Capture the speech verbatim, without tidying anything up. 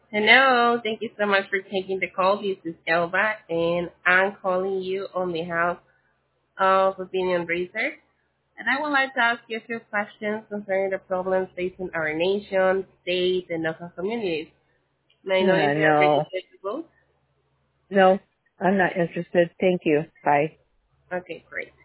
Hello, thank you so much for taking the call. This is Elba, and I'm calling you on behalf of Opinion Research. And I would like to ask you a few questions concerning the problems facing our nation, state, and local communities. May I know if Uh, you're no, registered to vote? no, I'm not interested. Thank you. Bye. Okay, great.